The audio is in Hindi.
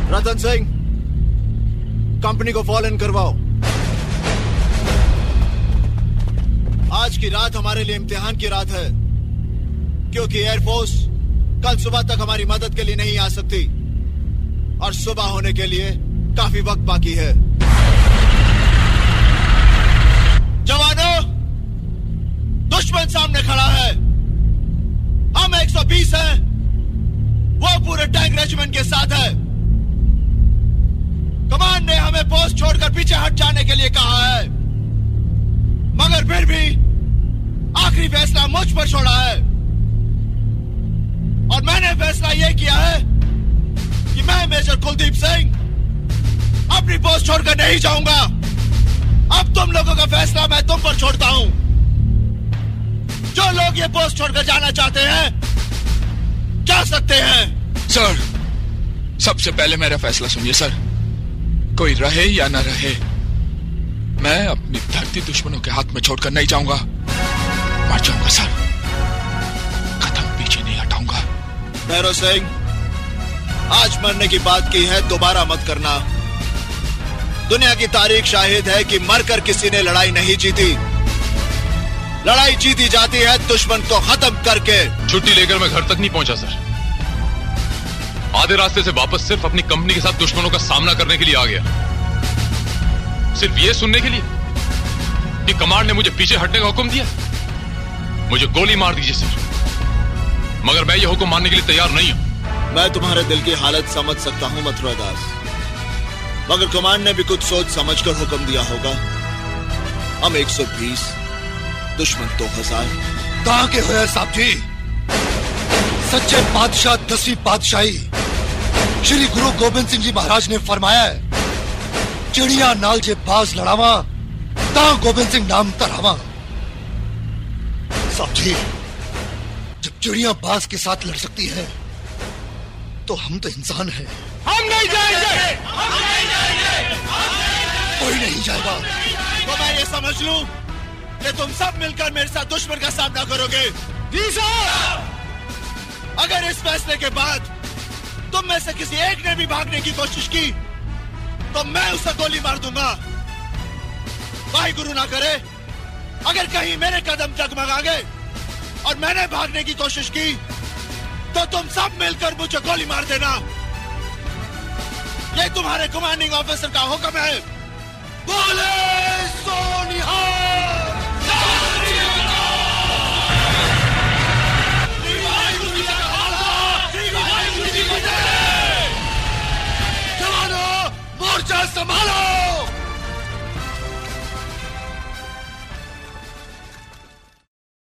रतन सिंह, कंपनी को फॉलो इन करवाओ। आज की रात हमारे लिए इम्तिहान की रात है, क्योंकि एयरफोर्स कल सुबह तक हमारी मदद के लिए नहीं आ सकती और सुबह होने के लिए काफी वक्त बाकी है। जवानों, दुश्मन सामने खड़ा है। हम 120 हैं, वो पूरे टैंक रेजिमेंट के साथ है। कमान ने हमें पोस्ट छोड़कर पीछे हट जाने के लिए कहा है, मगर फिर भी आखिरी फैसला मुझ पर छोड़ा है और मैंने फैसला यह किया है कि मैं मेजर कुलदीप सिंह अपनी पोस्ट छोड़कर नहीं जाऊंगा। अब तुम लोगों का फैसला मैं तुम पर छोड़ता हूं। जो लोग ये पोस्ट छोड़कर जाना चाहते हैं जा सकते हैं। सर, सबसे पहले मेरा फैसला सुनिए सर। कोई रहे या ना रहे, मैं अपनी धरती दुश्मनों के हाथ में छोड़कर नहीं जाऊंगा। मर जाऊंगा सर, कदम पीछे नहीं हटाऊंगा। भैरव सिंह, आज मरने की बात की है, दोबारा मत करना। दुनिया की तारीख शाहिद है कि मरकर किसी ने लड़ाई नहीं जीती। लड़ाई जीती जाती है दुश्मन को खत्म करके। छुट्टी लेकर मैं घर तक नहीं पहुंचा सर। आधे रास्ते से वापस सिर्फ अपनी कंपनी के साथ दुश्मनों का सामना करने के लिए आ गया, सिर्फ ये सुनने के लिए कि कमांड ने मुझे पीछे हटने का हुक्म दिया। मुझे गोली मार दीजिए सर, मगर मैं ये हुक्म मानने के लिए तैयार नहीं हूं। मैं तुम्हारे दिल की हालत समझ सकता हूं मथुरा दास, मगर कमांड ने भी कुछ सोच समझकर हुक्म दिया होगा। हम 120, दुश्मन 2000। कहां के हुए साहब जी? सच्चे बादशाह 10वीं पातशाही श्री गुरु गोबिंद सिंह जी महाराज ने फरमाया है, चिड़िया नाल जे बाज लड़ावा ता गोबिंद सिंह नाम तरावा। साहब जी, जब चिड़िया बाज के साथ लड़ सकती है तो हम तो इंसान हैं। हम नहीं जाएंगे, कोई नहीं जाएगा। तो मैं ये समझ लूं कि तुम सब मिलकर मेरे साथ दुश्मन का सामना करोगे? जी साहब। अगर इस फैसले के बाद तुम में से किसी एक ने भी भागने की कोशिश की तो मैं उसे गोली मार दूंगा। वाहे गुरु ना करे, अगर कहीं मेरे कदम डगमगा गए और मैंने भागने की कोशिश की तो तुम सब मिलकर मुझे गोली मार देना। ये तुम्हारे कमांडिंग ऑफिसर का हुक्म है। बोले सो निहाल। जवानों, मोर्चा संभालो।